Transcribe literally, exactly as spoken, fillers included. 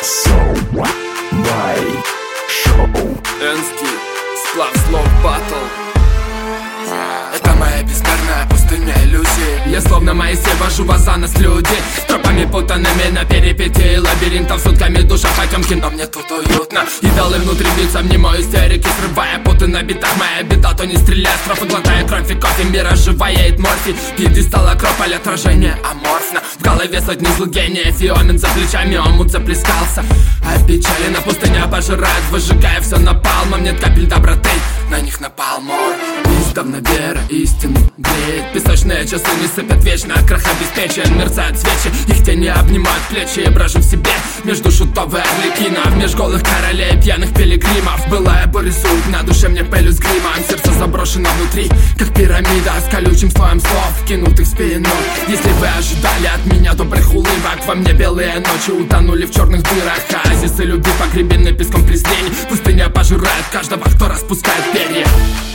Энский сплав слов батл. Это моя безмерная пустыня иллюзий. Я словно Моисей вожу вас за нас люди, с тропами путанными на перипетии лабиринтов, сутками душа потемки, но мне тут уютно. Идолы внутри бьются в немой истерике, срывая путы на битах. Моя беда, то не стреляй, строфы глотая кровь и кофе. Мир оживает морфий, пьедестал акрополь, отражение аморфно. В голове сотни злых гениев, Феомен за плечами, омут заплескался. Опечалена пустыня пожирает, выжигая все напалмом. Нет капель доброты, на них напал мор. Издавна вера истину греет. Песочные часы не сыпят вечно, крах обеспечен. Мерцают свечи, их тени обнимают плечи. Я брожу в себе между шутов и арлекинов, меж голых королей, пьяных пилигримов. Былая боль рисует на душе мне пылью с гримом. Сердце заброшено внутри, как пирамида, с колючим слоем слов, кинутых в спину. Если вы ожидали от меня добрых улыбок, во мне белые ночи утонули в черных дырах. Оазисы любви погребены песком презрений. Пустыня пожирает каждого, кто распускает перья.